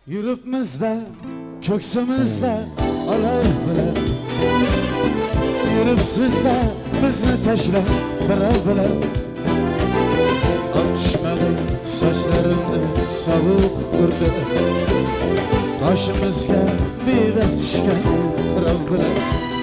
Yuribmizda, ko'ksimizda olov bilan yuribsizda bizni tashlab birov bilan Otishmadi sochlarimni sovuq urdi Boshimizga bevaq tushgan birov bilan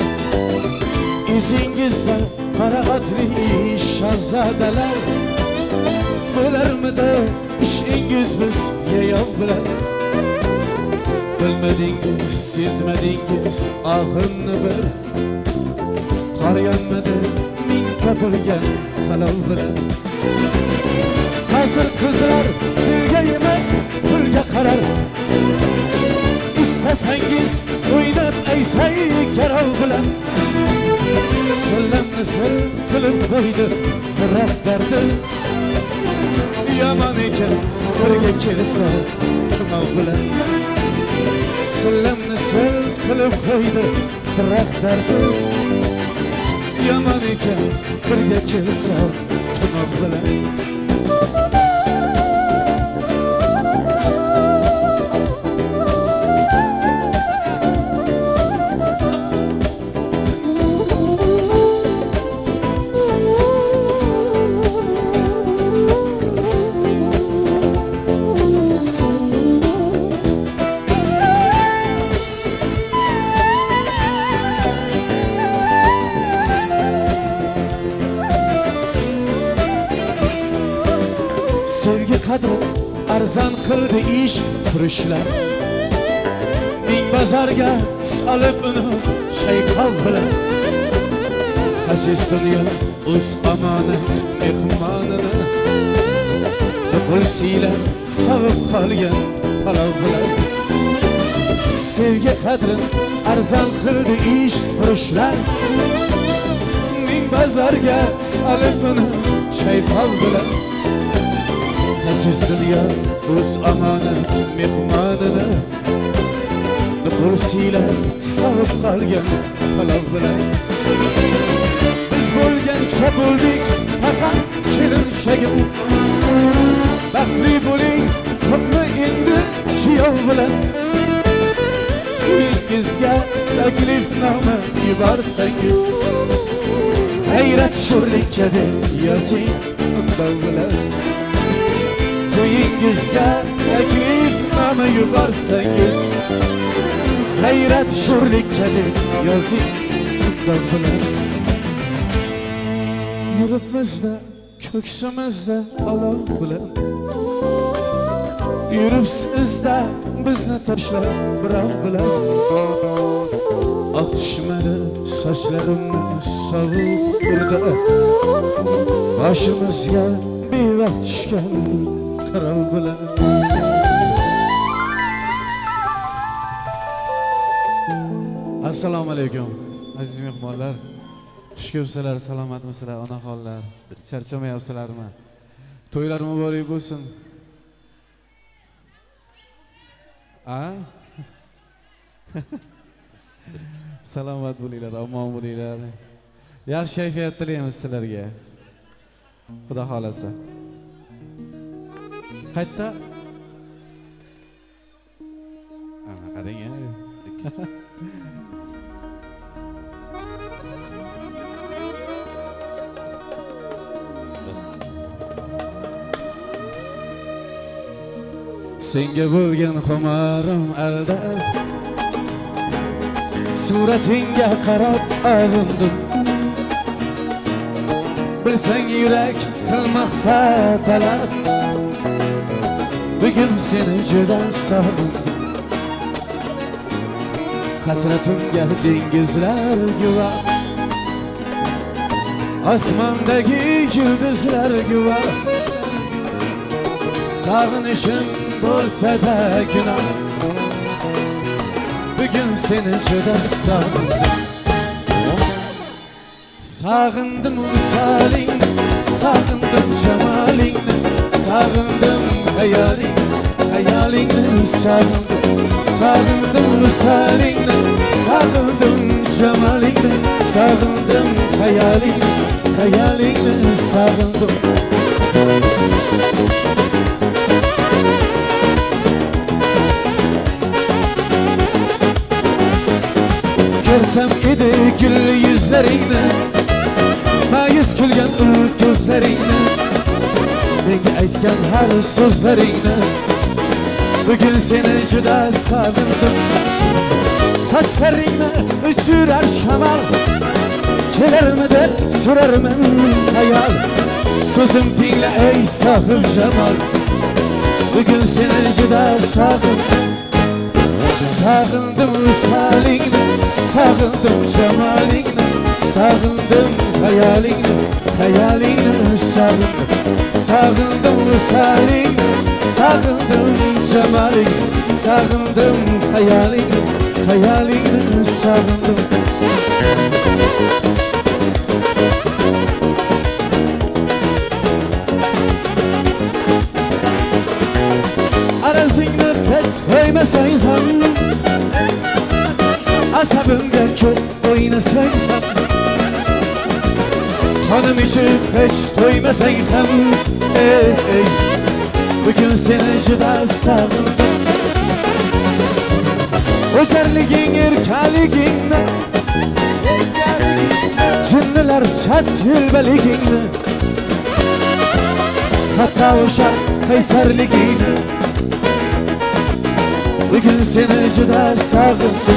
Izingizda qora otli shahzodalar Bo'larmidi ishingiz biz yayov bilan Bilmedingiz, sezmedingiz ahimni bir Qarayolmadi ming topilgan halol bilan Hazır kızlar dilga emas pulga qarar İstasangiz o'ynab aytay garov bilan Sillamni sil qilib qo'ydi firoq dardi Yomon ekan birga kelsa kimov bilan Sillamni sil qilib qo'ydi firoq dardi Yomon ekan birga kelsa kimov bilan Sevgi qadri arzon qildi ish qurishlar Ming bozorga solib uni shayqov bilan Aziz dunyo o'z omonat mehmonini Qo'l siylab sovib qolgan palov bilan Sevgi qadri arzon qildi ish qurishlar Ming bozorga solib uni shayqov bilan Aziz dünya o'z omonat mehmonini Qo'l siylab sovib qolgan palov bilan Biz bo'lgancha bo'ldik faqat kelinshagim Baxtli bo'ling ko'pmi endi kuyov bilan To'yingizga taklifnoma yuborsangiz G'ayrat sho'rlikka deb yozing undov bilan To'yingizga taklifnoma yuborsangiz G'ayrat sho'rlikka deb yozing undov bilan Yuribmizda, ko'ksimizda olov bilan Yuribsizda bizni tashlab birov bilan Otishmadi sochlarimni sovuq urdi Boshimizga bevaq tushgan qarov bilan Assalomu alaykum aziz mehmonlar. Xush kelibsizlar, salomatmisizlar onaxonlar? Charchamayapsizlarmi? To'ylar muborak bo'lsin. Salomat bo'linglar, omon bo'linglar. Yaxshi kayfiyat tilaymiz sizlarga. Xudo xolasa. Qayta? Qarang. Senga bo'lgan xumorim aldab Suratingga qarab avindim Bilsang yurak qilmoqda talab Bugun seni juda sog'indim Hasratimga dengizlar guvoh Osmondagi yulduzlar guvoh Sog'inishim bo'lsa-da gunoh Bugun seni juda sog'indim Sog'indim visolingni, sog'indim jamolingni Sog'indim hayolingni sog'indim Sog'indim visolingni, sog'indim jamolingni Sog'indim hayolingni sog'indim ko'rsam edi gulli yuzlaringni, ma'yus kulgan ko'zlaringni, menga aytgan har so'zlaringni, bugun seni juda sog'indim. Sochlaringni uchurar shamol, kelarmidi so'rarman hayal. So'zim tingla ey sohib jamol, bugun seni juda sog'indim. Sog'indim visolingni, sog'indim jamolingni, sog'indim hayolingni, hayolingni sog'indim. Sog'indim visolingni, sog'indim jamolingni, sog'indim hayolingni, hayolingni sog'indim. Arazingni hech qo'ymasang ham, asabimga ko'p o'ynasang ham, xonim ichib hech to'ymasang ham, ey, bugun seni juda sog'indim. O'jarliging, erkaligingni, jinnilar chat yelbaligingni, hatto o'sha qaysarligingni, bugun seni juda sog'indim.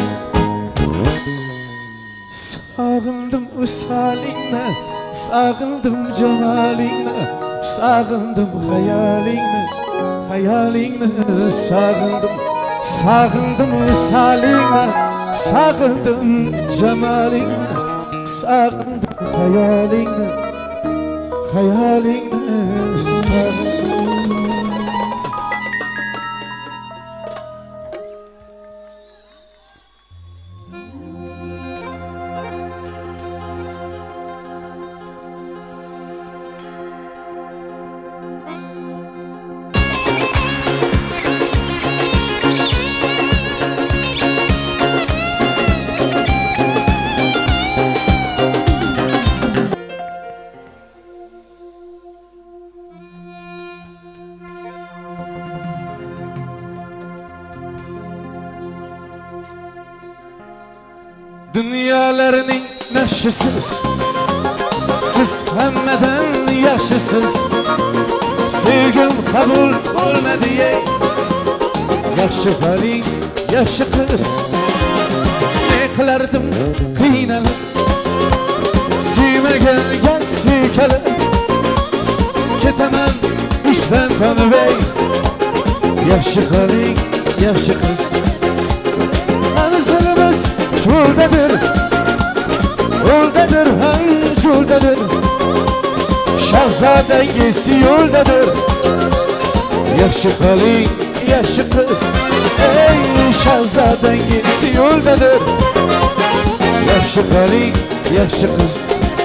Sog'indim visolingni, sog'indim jamolingni, sog'indim hayolingni, hayolingni sog'indim. Sog'indim visolingni, sog'indim jamolingni, sog'indim hayolingni, hayolingni sog'indim. Dünyalarning nashisiz, siz hammadan yaxshisiz. Sevgim qabul bo'lmadi ey, yaxshi qoling, yaxshi qiz. Ne qilardim qiynalib, suymaganga suykalib, ketaman ishdan tanib ey, yaxshi qoling, yaxshi qiz. Manzilimiz yo'ldadir, yo'ldadir, ham yo'ldadir. Shahzodangiz yo'ldadir, yaxshi qoling, yaxshi qiz. Ey shahzodangiz yo'ldadir, yaxshi qoling, yaxshi qiz.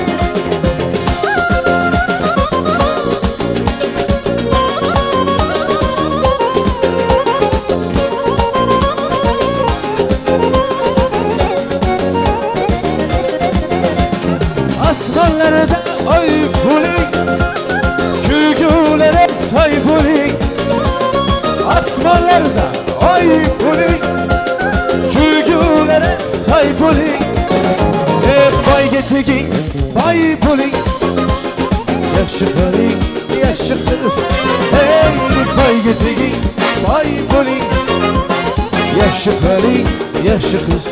Asmanlarda oy bo'ling, kulgulari soy bo'ling. Asmanlarda oy bo'ling, kulgulari soy bo'ling. Boyga teging, boy bo'ling, yaxshi qoling, yaxshi qiz. Ey boyga teging, boy bo'ling, yaxshi qoling, yaxshi qiz.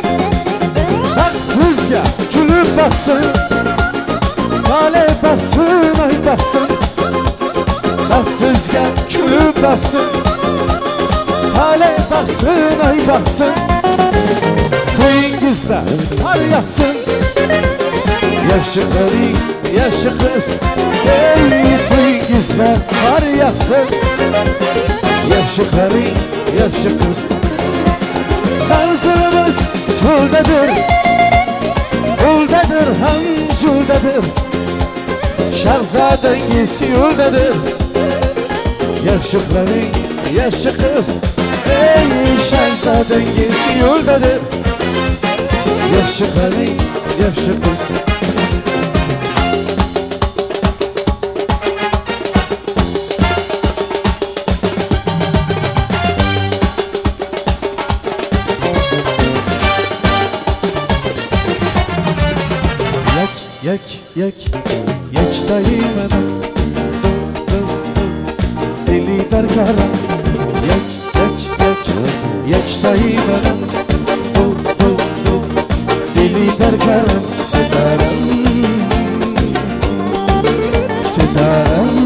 Sizga kulib baxsin, tale baxsin, ay baxsin. Sizga kulib baxsin, tale baxsin, ay baxsin. To'yingizda har yaxsin, yaxshi qoling, yaxshi qiz. Ey to'yingizda har yaxsin, yaxshi qoling, yaxshi qiz. Manzilimiz yo'ldadir, yo'ldadir, ham yo'ldadir. Shahzodangiz yo'ldadir, yaxshi qoling, yaxshi qiz. Ey shahzodangiz yo'ldadir, yaxshi qoling, yaxshi qiz. یکتایی منم دلی در کارم یکتایی منم دلی در کارم ستارم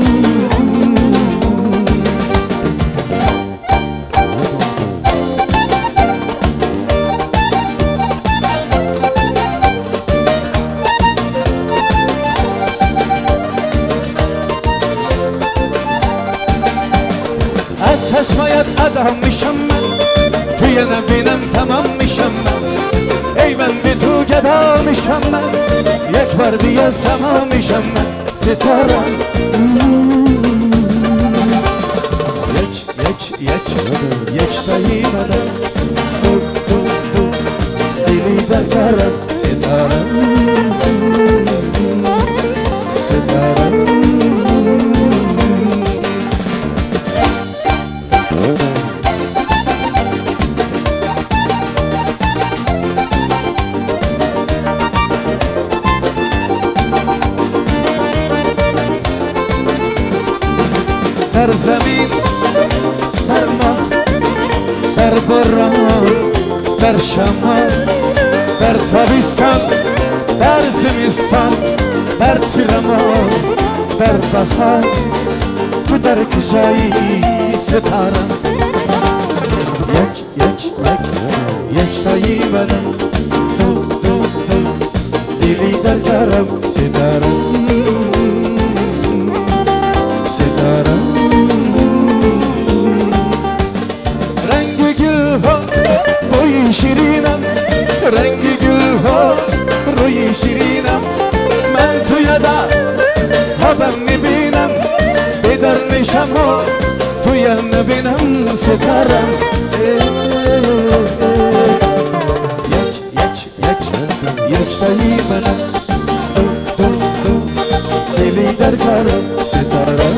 از چشمایت ادام میشم من توی نبینم تمام میشم من ای من به تو گدا میشم من یک بار دیگه سما میشم من ستاره یکتایی منم دلی در کارم ستاره در زمین در ماه در باران در شمال در تابستان در زمستان در تیرمان در بهار تو در کجایی ستاره یکتایی منم دلی در کارم ستاره شیرینم رنگ گل ها روی شیرینم من توی در خوابم میبینم بیدار میشم و توی نبینم ستارم یکتایی منم دلی در کارم ستارم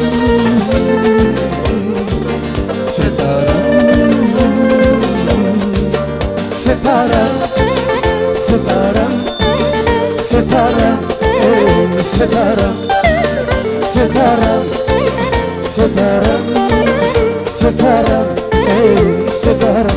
ستاره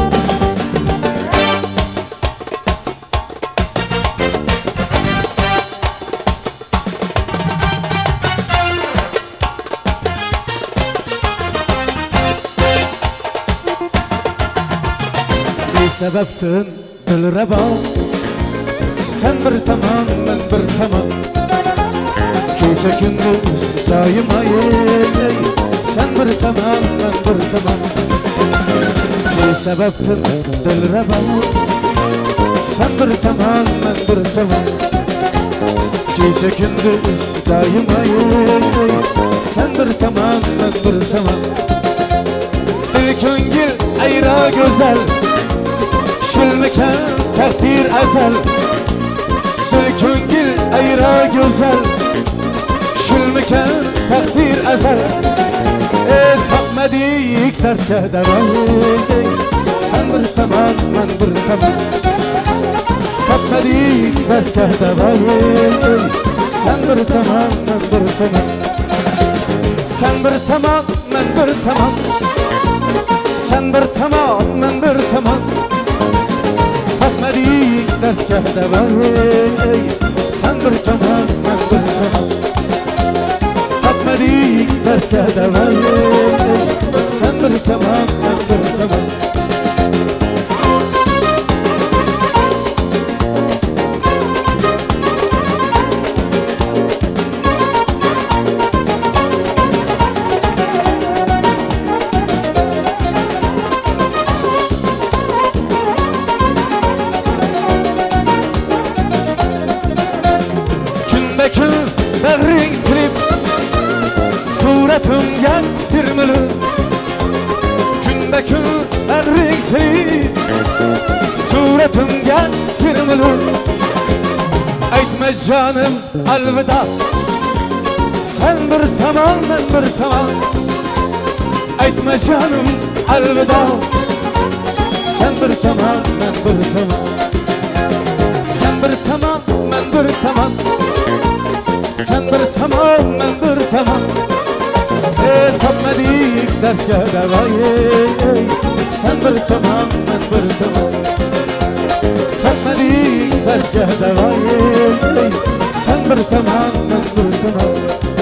سببتن بالربا sen bir tamam ben bir tamam gece gündüz daima yey sen bir tamam ben bir tamam ne sebeptin dilreba sen bir tamam ben bir tamam gece gündüz daima yey sen bir tamam ben bir tamam dil köngil ayra güzel şülmeken takdir ezel dil köngil ayra güzel şülmeken takdir ezel tapmadik dertke devayey sen bir tamam ben bir tamam tapmadik dertke devayey sen bir tamam ben bir tamam sen bir tamam ben bir tamam sen bir tamam ben bir tamam tapmadik dertke devayey sen bir tamam ben bir tamam tapmadik dertke devayey sen bir tamam ben bir tamam suratım yettirmeli Gün ben renkli suratım yettirmeli Aytma canım elveda sen bir tamam ben bir tamam Aytma canım elveda sen bir tamam ben bir tamam Sen bir tamam ben bir tamam sen bir tamam men bir tamam topmadik dardga davoyi sen bir tamam men bir tamam topmadik dardga davoyi sen bir tamam men bir tamam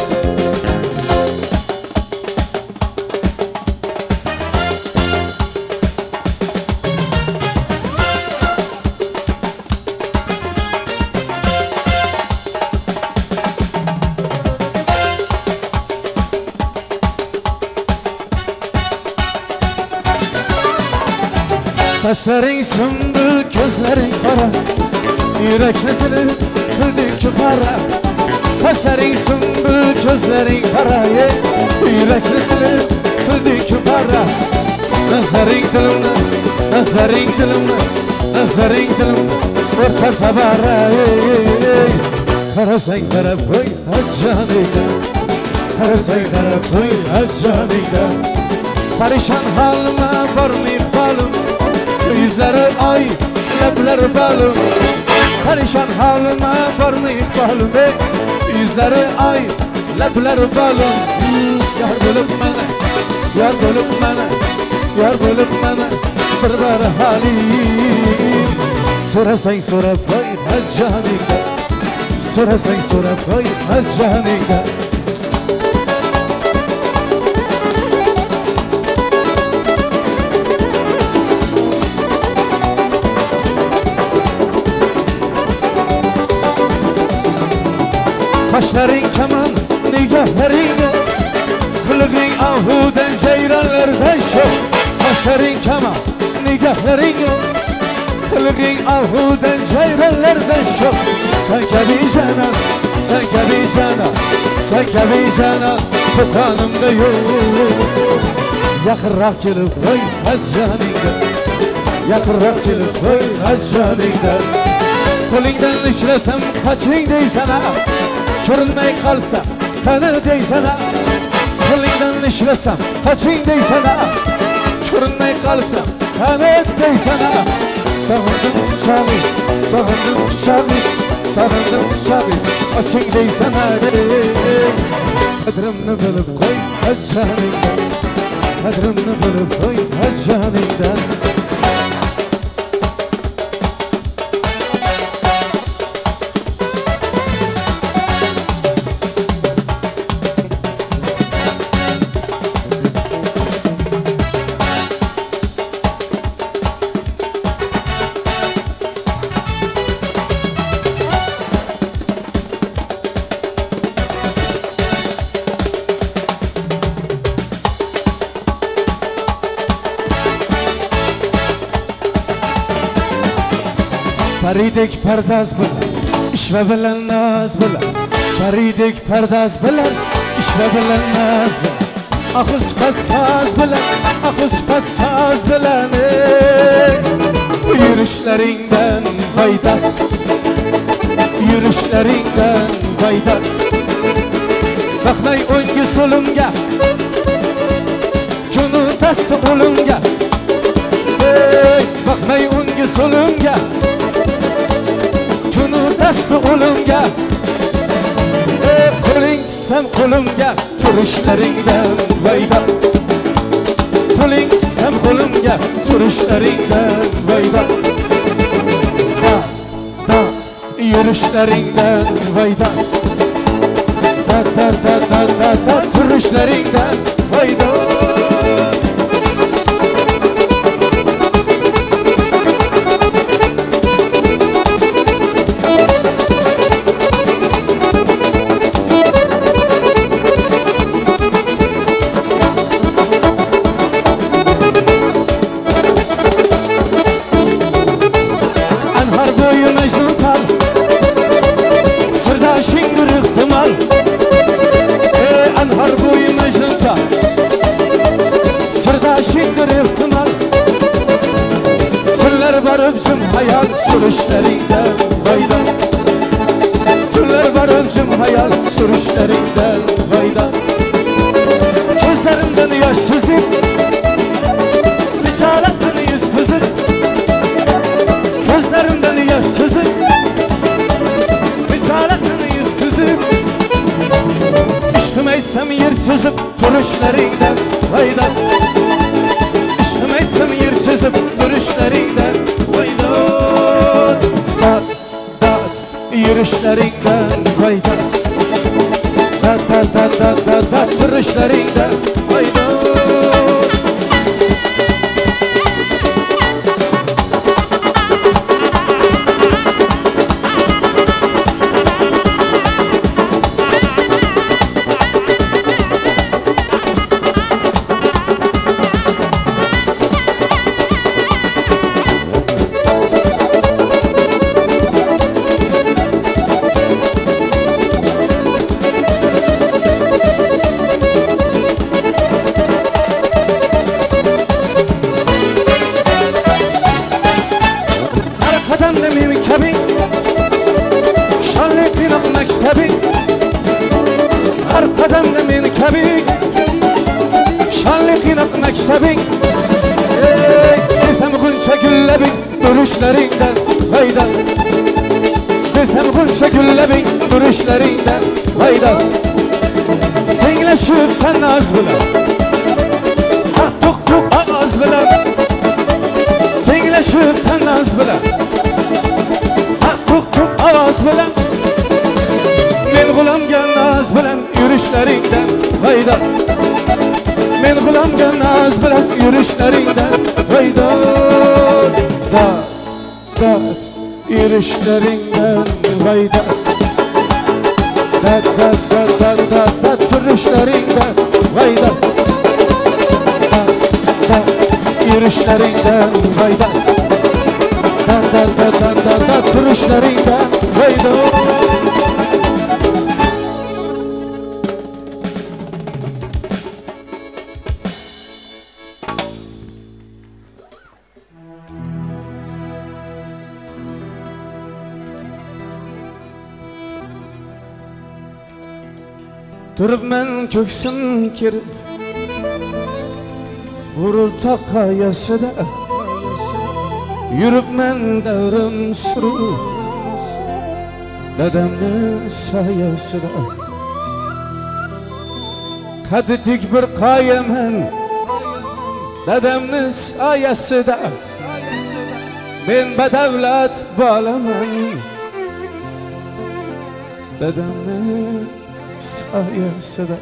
Saçların sümbül, gözlerin kara Yürekli dili kıldık para Saçların sümbül, gözlerin kara Yürekli dili kıldık para Nazarın dilimle, nazarın dilimle Nazarın dilimle orta tabara Kara sen kara koy accanıyla Kara sen kara koy accanıyla Parişan halıma varmayıp balım Yüzleri ay, lebleri balım Perişan halıma varmayıp balım Yüzleri ay, lebleri balım Yar bulup bana, yar bulup bana Yar bulup bana bir var halim Sorasan sora koy accanıyla Sorasan sora koy accanıyla Kaşların keman, nigahların Kılığın ahuden ceyranlardan şok Kaşların keman, nigahların Kılığın ahuden ceyranlardan şok Sen gibi canan, sen gibi canan Sen gibi canan, tutanımda yok Yakırak gelip koy accanıyla Yakırak gelip koy accanıyla Kolingden işlesem kaçın deysana Körülmey kalsa kanı deysana Kılından işlesem kaçın deysana Körülmey kalsa kanı deysana Sağındım bıçağız, sağındım bıçağız Sağındım bıçağız açın deysana Kadrımını bulup koy accanıyla Kadrımını bulup koy accanıyla Faridek perdaz bilan, ishva bilan naz bilan Faridek perdaz bilan, ishva bilan naz bilan Ahus fatsaz bilan, ahus fatsaz bilan Yürüşleringden fayda, yürüşleringden fayda Bakmay o'ngga so'limga, kunu dasti o'limga Bakmay o'ngga so'limga Dasti o'limga Qo'ling tutsam qo'limga Turishlaringdan vayda Qo'ling tutsam qo'limga Turishlaringdan vayda Da yurishlaringdan vayda Da turishlaringdan vayda sabing desam g'uncha gullabing urishlaringdan foyda desam g'uncha gullabing urishlaringdan foyda tenglashib tannoz bilan to'q ovoz bilan tenglashib tannoz bilan to'q ovoz bilan men g'ulomga noz bilan yurishlaringdan foyda men g'ulomga noz bilan yurishlaringdan foyda da yurishlaringdan foyda da turishlaringdan foyda yurishlaringdan foyda da turishlaringdan foyda turibman ko'ksim kirib g'urur taqayasida yuribman davrim surib dadamni soyasida qaddi tik bir qoyaman dadamni soyasida men badavlat bolaman dadamni soyasida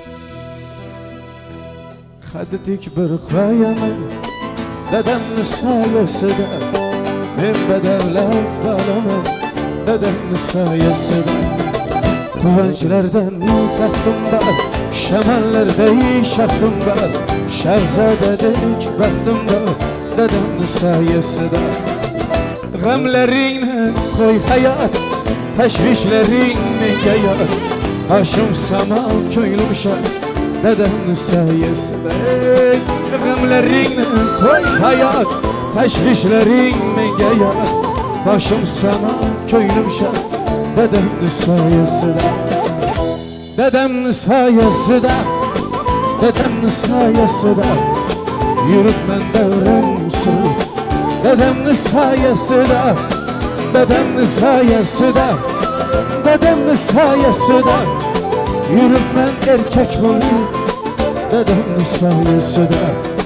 qaddi tik bir qoyaman dadamni soyasida men badavlat bolaman dadamni soyasida quvonchlardan taxtim bor shamollarday shaxtim bor shahzodadek baxtim bor dadamni soyasida g'amlaringni qo'y hayot tashvishlaring menga yot Hoshim samo ko'nglim shod dadamni soyasida g'amlaringni qo'y hayot tashvishlaring menga yot Hoshim samo ko'nglim shod dadamni soyasida dadamni soyasida dadamni soyasida yuribman davrim surib dadamni soyasida dadamni soyasida dadamni soyasida yuribman erkak bo'lib dadamni soyasida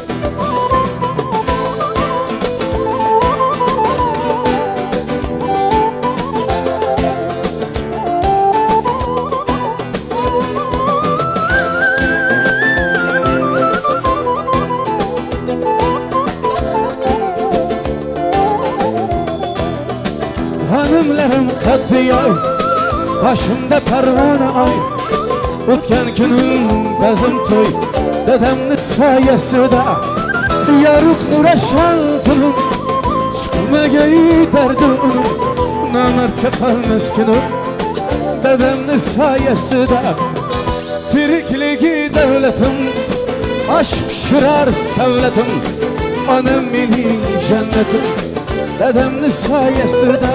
Hanımlarım qattiyoy boshimda parvona oy o'tgan kunim bazm to'y dadamni soyasida yorug' nurashon tunim chiqmagay dardim nomardga qolmas kunim dadamni soyasida tirikligi davlatim osh pishirar savlatim onam mening jannatim dadamni soyasida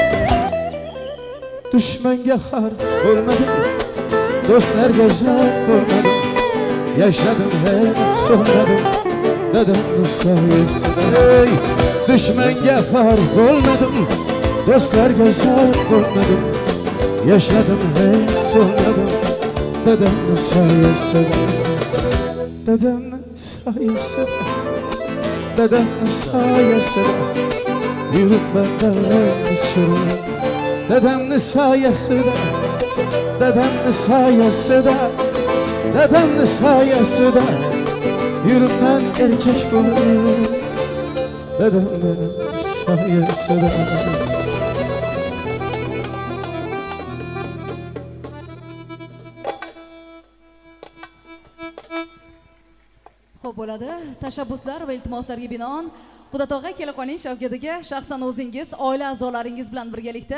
dushmanga xor bo'lmadim do'stlarga zor bo'lmadim yashadim hep so'radim dadamni soyasida dushmanga xor bo'lmadim do'stlarga zor bo'lmadim yashadim hep so'radim dadamni soyasida dadamni soyasida dadamni soyasida yuribman davrimni surib dadamni soyasida dadamni soyasida dadamni soyasida yuribman erkak bo'lib dadamni soyasida Xo'p bo'ladi. Tashabbuslar va iltimoslarga binoan Qudatog'a kela qoling Shavkat aka, shaxsan o'zingiz, oila a'zolaringiz bilan birgalikda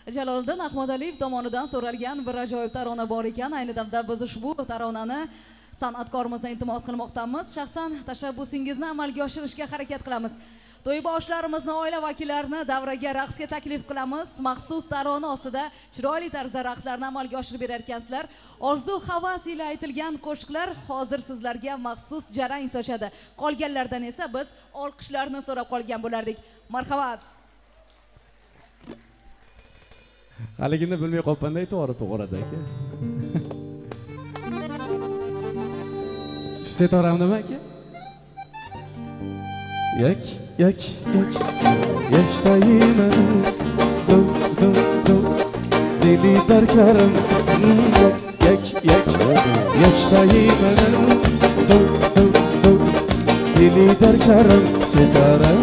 Jaloliddin Ahmadaliyev tomonidan so'ralgan bir ajoyib tarona bor ekan. Ayni damda biz ushbu taronani san'atkorimizdan iltimos qilmoqdamiz. Shaxsan tashabbusingizni amalga oshirishga harakat qilamiz. To'yboshlarimizni, oila vakillarini davraga raqsga taklif qilamiz. Maxsus tarona ostida chiroyli tarzda raqslarni amalga oshirib berar ekansizlar. Orzu havas ila aytilgan qo'shiqlar hozir sizlarga maxsus jarang sochadi. Qolganlardan esa biz olqishlarni so'rab qolgan bo'lardik. Marhamat. Haligini bilmay qolganda to'g'ri aka. Shu setoramnimi aka? Yakdayman dili darkarim yakdayman dili darkarim setaram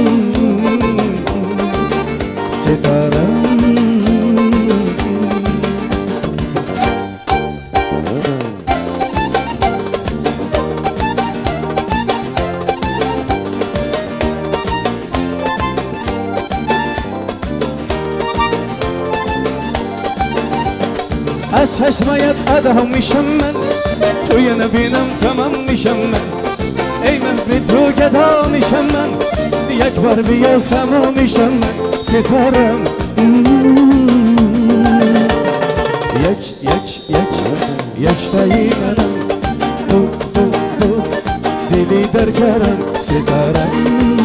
Esmeyet adamışım ben Tuyunu binem tamammışım ben Eymen bir tu gedamışım ben Yakbar bir yasamamışım ben Sitarım Yakdayım benim Dili derkerim Sitarım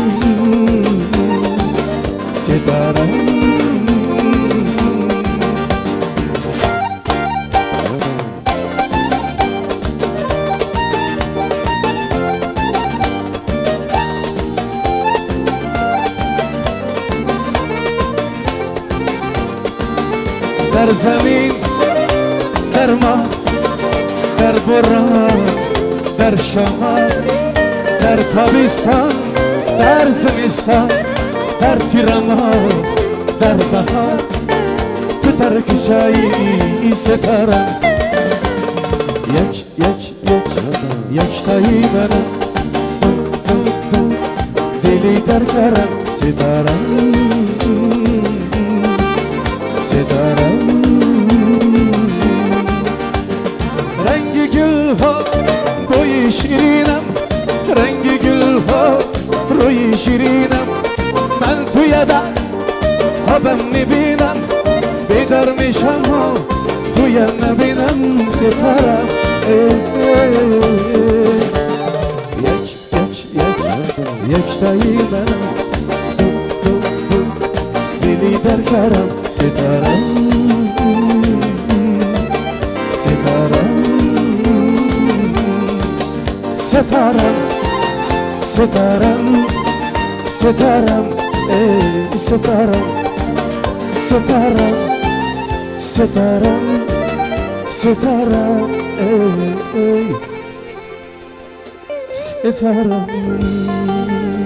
در زمین در ماه در باران در شمال در تابستان در زمستان در تیرماه در بهار تو ترکشایی ستارم یکتایی منم دلی در کرم ستارم Rengi gül ha boyu şirinem Rengi gül ha boyu şirinem Ben tuyada ha ben mi binem Bedarmışam ha tuya ne binem Sitara Yakdayı benim Dili derkaram Sitaram Sitaram